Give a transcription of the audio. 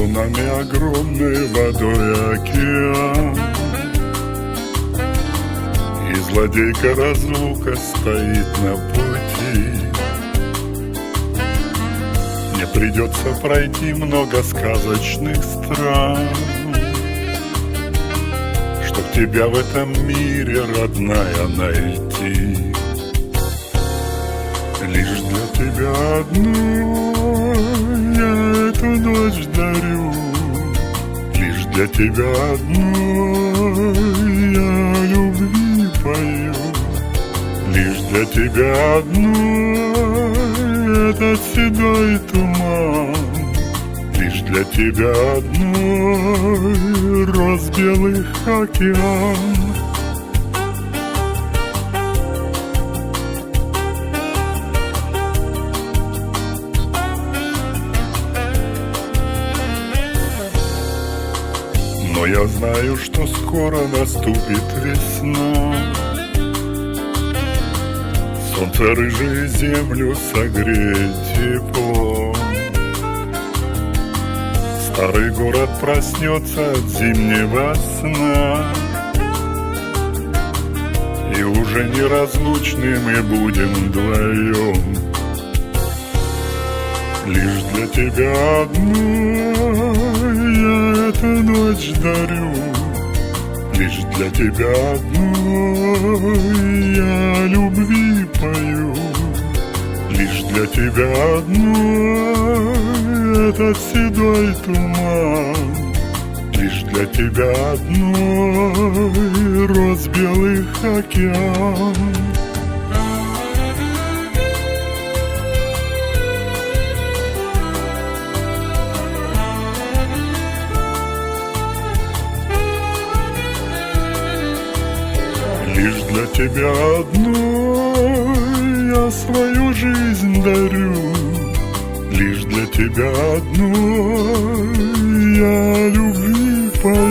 Между нами огромной водой океан, и злодейка разлука стоит на пути. Мне придется пройти много сказочных стран, чтоб тебя в этом мире, родная, найти. Лишь для тебя одной я эту ночь дарю, лишь для тебя одной я любви пою, лишь для тебя одной этот седой туман, лишь для тебя одной роз белых океан. Но я знаю, что скоро наступит весна, солнце рыжую землю согреет тепло. Старый город проснется от зимнего сна, и уже неразлучны мы будем вдвоем. Лишь для тебя одной я эту ночь дарю, лишь для тебя одной я любви пою, лишь для тебя одной этот седой туман, лишь для тебя одной роз белых океан. Лишь для тебя одной я свою жизнь дарю, лишь для тебя одной я любви пою.